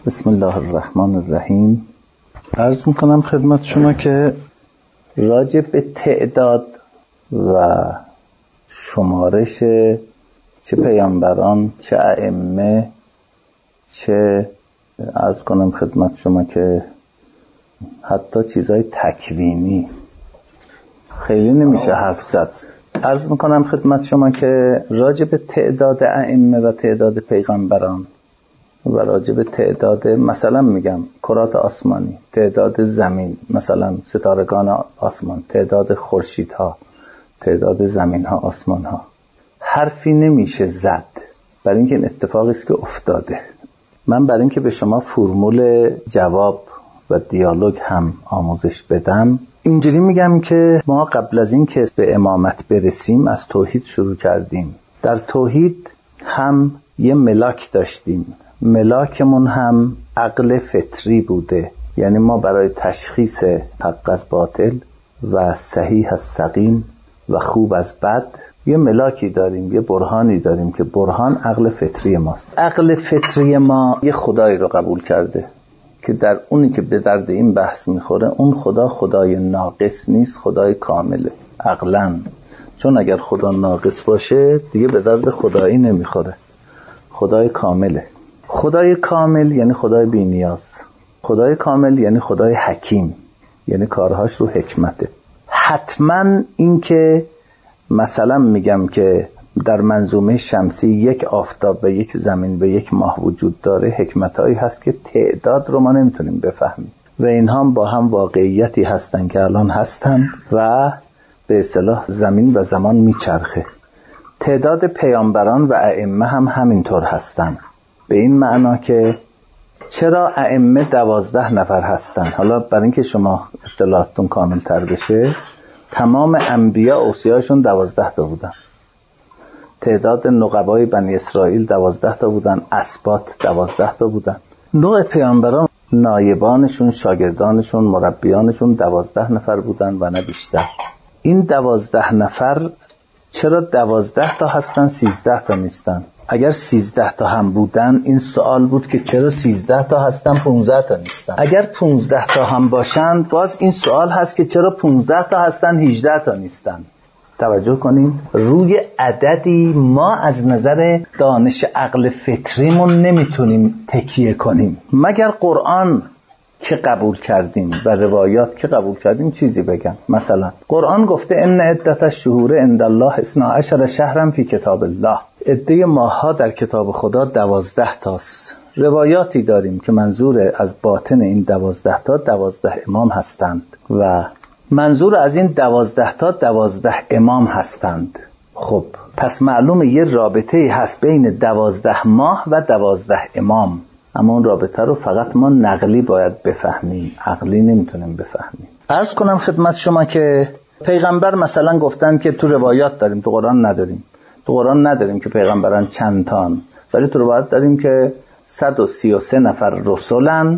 بسم الله الرحمن الرحیم. عرض میکنم خدمت شما که راجع به تعداد و شمارش چه پیامبران چه ائمه چه عرض کنم خدمت شما که حتی چیزای تکوینی خیلی نمیشه حرف زد. عرض میکنم خدمت شما که راجع به تعداد ائمه و تعداد پیغمبران و راجع به تعداد مثلا میگم کرات آسمانی، تعداد زمین، مثلا ستارگان آسمان، تعداد خورشیدها، تعداد زمینها، آسمانها، حرفی نمیشه زد برای اینکه این اتفاقی است که افتاده. من برای اینکه به شما فرمول جواب و دیالوگ هم آموزش بدم اینجوری میگم که ما قبل از این که به امامت برسیم از توحید شروع کردیم. در توحید هم یه ملاک داشتیم، ملاکمون هم عقل فطری بوده، یعنی ما برای تشخیص حق از باطل و صحیح از سقیم و خوب از بد یه ملاکی داریم، یه برهانی داریم که برهان عقل فطری ماست. عقل فطری ما یه خدایی رو قبول کرده که در اونی که به درد این بحث میخوره اون خدا خدای ناقص نیست، خدای کامله عقلاً، چون اگر خدا ناقص باشه دیگه به درد خدایی نمیخوره، خدای کامله. خدای کامل یعنی خدای بی نیاز، خدای کامل یعنی خدای حکیم، یعنی کارهاش رو حکمته. حتما این که مثلا میگم که در منظومه شمسی یک آفتاب و یک زمین و یک ماه وجود داره، حکمتایی هست که تعداد رو ما نمیتونیم بفهمیم و اینها هم با هم واقعیتی هستن که الان هستن و به اصطلاح زمین و زمان میچرخه. تعداد پیامبران و ائمه هم همینطور هستن، به این معنا که چرا ائمه 12 نفر هستن. حالا برای اینکه شما اطلاعاتتون کامل تر بشه، تمام انبیا اوصیاشون 12 تا بودن، تعداد نقبای بنی اسرائیل 12 تا بودن، اسباط 12 تا بودن. نوع پیامبران نایبانشون، شاگردانشون، مربیانشون 12 نفر بودن و نه بیشتر. این 12 نفر چرا 12 تا هستن 13 تا نیستن؟ اگر 13 تا هم بودن این سوال بود که چرا 13 تا هستن 15 تا نیستن؟ اگر 15 تا هم باشن باز این سوال هست که چرا 15 تا هستن 18 تا نیستن؟ توجه کنین، روی عددی ما از نظر دانش عقل فطریمون نمیتونیم تکیه کنیم مگر قرآن که قبول کردیم و روایات که قبول کردیم چیزی بگم. مثلا قرآن گفته ان عدت الشهور عند الله 12 شهرا فی کتاب الله، عده ماه‌ها در کتاب خدا 12 تاست. روایاتی داریم که منظور از باطن این 12 تا 12 امام هستند و منظور از این 12 تا 12 امام هستند. خب پس معلومه یه رابطه‌ای هست بین 12 ماه و 12 امام، اما اون رابطه رو فقط ما نقلی باید بفهمیم، عقلی نمیتونیم بفهمیم. عرض کنم خدمت شما که پیغمبر مثلا گفتن که تو روایات داریم، تو قرآن نداریم. تو قرآن نداریم که پیغمبران چند تان، ولی تو روایات داریم که 133 نفر رسولن،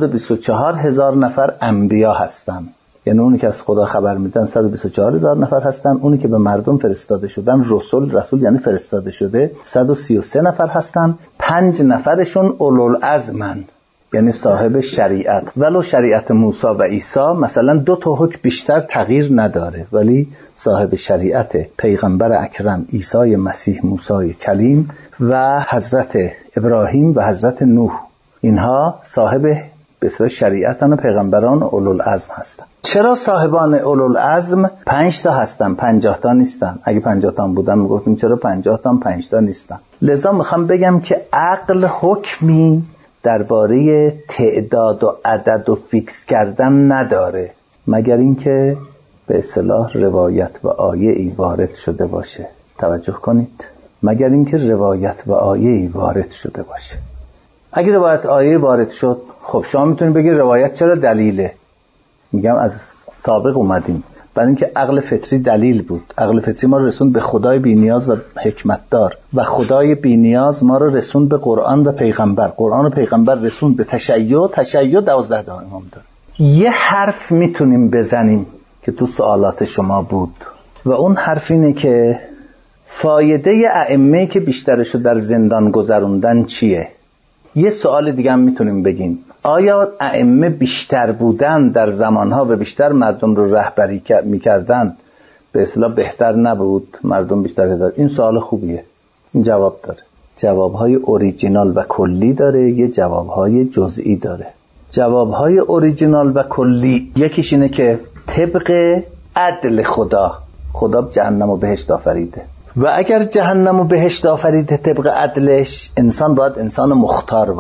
124,000 نفر انبیا هستن. یعنی اونی که از خدا خبر میدن 124,000 نفر هستن، اونی که به مردم فرستاده شدن رسول یعنی فرستاده شده 133 نفر هستن. 5 نفرشون اولوالعزمن، یعنی صاحب شریعت، ولو شریعت موسی و عیسی مثلا 2 تا حکم بیشتر تغییر نداره، ولی صاحب شریعت پیغمبر اکرم عیسی مسیح موسی کلیم و حضرت ابراهیم و حضرت نوح، اینها صاحب به شریعتن و پیغمبران اولوالعزم هستن. چرا صاحبان اولوالعزم 5 تا هستن 50 تا نیستن؟ اگه 50 تا بودن میگفتیم چرا 50 تا 5 تا نیستن؟ لذا میخوام بگم که عقل حکمی درباره تعداد و عدد و فیکس کردن نداره مگر اینکه به اصطلاح روایت و آیه‌ای وارد شده باشه. توجه کنید، مگر اینکه روایت و آیه‌ای وارد شده باشه. اگه روایت آیه وارد شد، خب شما میتونید بگید روایت چرا دلیله؟ میگم از سابق اومدیم، برای اینکه عقل فطری دلیل بود. عقل فطری ما رو رسوند به خدای بی نیاز و حکمت دار و خدای بی نیاز ما رو رسوند به قرآن و پیغمبر، قرآن و پیغمبر رسوند به تشیع 12 تا امام داره. یه حرف میتونیم بزنیم که تو سوالات شما بود و اون حرف اینه که فایده ائمه که بیشترشو در زندان گذروندن چیه؟ یه سوال دیگه هم میتونیم بگیم، آیا ائمه بیشتر بودن در زمانها و بیشتر مردم رو رهبری میکردن به اصطلاح بهتر نبود؟ مردم بیشتر هدایت؟ این سوال خوبیه. این جواب داره، جوابهای اوریجینال و کلی داره، یه جوابهای جزئی داره. جوابهای اوریجینال و کلی یکیش اینه که طبق عدل خدا جهنم و بهشت آفریده و اگر جهنم و بهشت آفریده طبق عدلش، انسان باید انسان مختار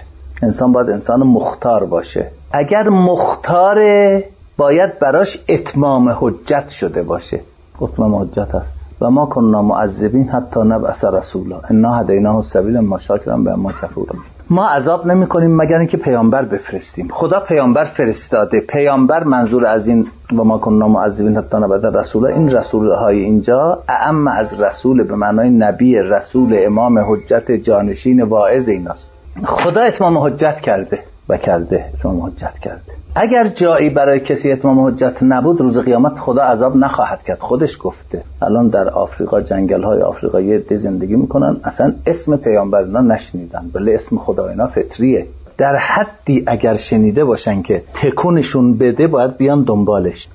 باشه. اگر مختاره باید براش اتمام حجت شده باشه. اتمام حجت هست و ما کننا معذبین حتی نبعث رسولا انا هدیناه السبیل اما شاکرا و اما کفورا. ما عذاب نمی کنیم مگر اینکه پیامبر بفرستیم. خدا پیامبر فرستاده. پیامبر منظور از این و ما کننا معذبین حتی نبعث رسولا، این رسولهای اینجا اعم از رسول به معنای نبی، رسول، امام، حجت، جانشین، واعظ ایناست. خدا اتمام حجت کرده. اتمام حجت کرده. اگر جایی برای کسی اتمام حجت نبود، روز قیامت خدا عذاب نخواهد کرد. خودش گفته. الان در آفریقا، جنگل‌های آفریقا یه عده زندگی میکنن، اصلا اسم پیامبر اینا نشنیدن، ولی اسم خدا اینا فطریه. در حدی اگر شنیده باشن که تکونشون بده باید بیان دنبالش.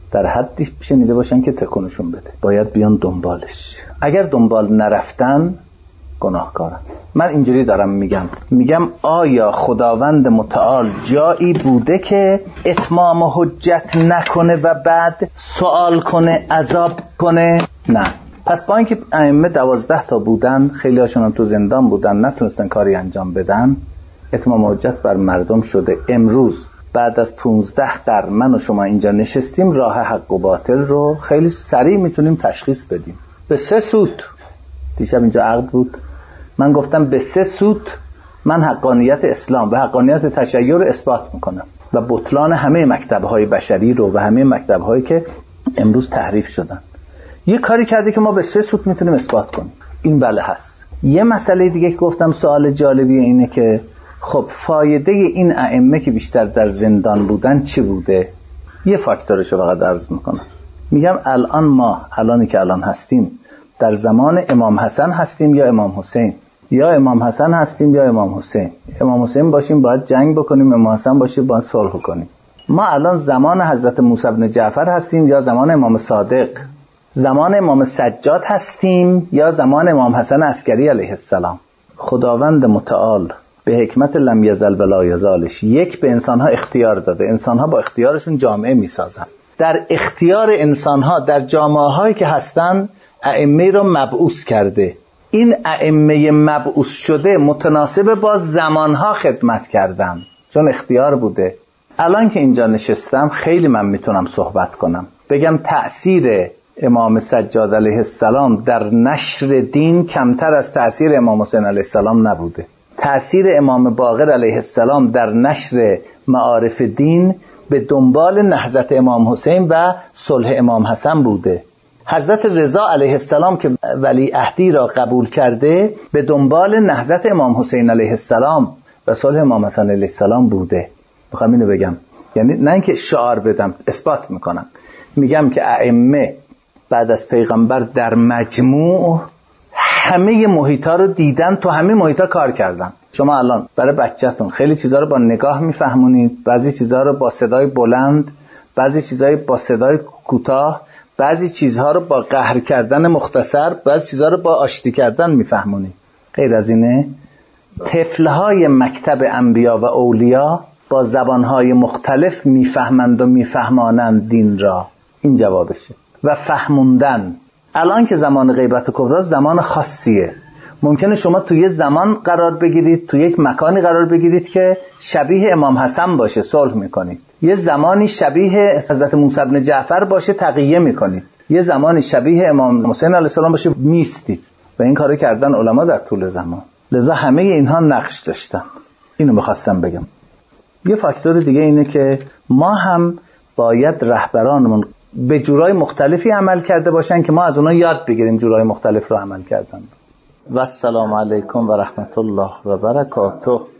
باید بیان دنبالش. اگر دنبال نرفتن گناهکارن. من اینجوری دارم میگم آیا خداوند متعال جایی بوده که اتمام حجت نکنه و بعد سوال کنه، عذاب کنه؟ نه. پس با اینکه ائمه 12 تا بودن، خیلی هاشون هم تو زندان بودن، نتونستن کاری انجام بدن، اتمام حجت بر مردم شده. امروز بعد از 15 قرن من و شما اینجا نشستیم، راه حق و باطل رو خیلی سریع میتونیم تشخیص بدیم. به 3 سوت، دیشب اینجا عقد بود، من گفتم به 3 سوت من حقانیت اسلام و حقانیت تشیع رو اثبات میکنم و بطلان همه مکتب‌های بشری رو و همه مکتب‌هایی که امروز تحریف شدن. یه کاری کرده که ما به 3 سوت میتونیم اثبات کنیم. این بله هست. یه مسئله دیگه که گفتم سوال جالبیه اینه که خب فایده این ائمه که بیشتر در زندان بودن چی بوده؟ یه فاکتورشو فقط عرض میکنم. میگم الانی که الان هستیم در زمان امام حسن هستیم یا امام حسین، امام حسین باشیم باید جنگ بکنیم، امام حسن باشیم باید صلح کنیم. ما الان زمان حضرت موسی بن جعفر هستیم یا زمان امام صادق، زمان امام سجاد هستیم یا زمان امام حسن عسکری علیه السلام. خداوند متعال به حکمت لم یزل ولا یزالش یک به انسانها اختیار داده. انسانها با اختیارشون جامعه میسازن. در اختیار انسانها در جامعه هایی که هستن ائمه رو مبعوث کرده. این ائمه مبعوث شده متناسب با زمانها خدمت کردن، چون اختیار بوده. الان که اینجا نشستم خیلی من میتونم صحبت کنم، بگم تأثیر امام سجاد علیه السلام در نشر دین کمتر از تأثیر امام حسین علیه السلام نبوده. تأثیر امام باقر علیه السلام در نشر معارف دین به دنبال نهضت امام حسین و صلح امام حسن بوده. حضرت رضا علیه السلام که ولی عهدی را قبول کرده به دنبال نهضت امام حسین علیه السلام و صلح امام حسن علیه السلام بوده. میخوام اینو بگم، یعنی نه اینکه شعار بدم، اثبات میکنم. میگم که ائمه بعد از پیغمبر در مجموع همه محیطا رو دیدن، تو همه محیطا کار کردن. شما الان برای بچه‌تون خیلی چیزا رو با نگاه میفهمونید، بعضی چیزا رو با صدای بلند، بعضی چیزا با صدای کوتاه، بعضی چیزها رو با قهر کردن مختصر، بعضی چیزها رو با آشتی کردن میفهمونید. غیر از اینه طفل‌های مکتب انبیا و اولیا با زبان‌های مختلف میفهمند و میفهمانند دین را. این جوابشه. و فهموندن. الان که زمان غیبت و کبرا زمان خاصیه، ممکنه شما توی یه زمان قرار بگیرید، توی یک مکانی قرار بگیرید که شبیه امام حسن باشه، صلح میکنید. یه زمانی شبیه حضرت موسی بن جعفر باشه، تقیه میکنید. یه زمانی شبیه امام حسین علیه السلام باشه، میستید. و این کارو کردن علما در طول زمان. لذا همه اینها نقش داشتن. اینو میخواستم بگم. یه فاکتور دیگه اینه که ما هم باید رهبرانمون به جورای مختلفی عمل کرده باشن که ما از اونها یاد بگیریم جورای مختلف رو عمل کردن. و السلام علیکم و رحمت الله و برکاته.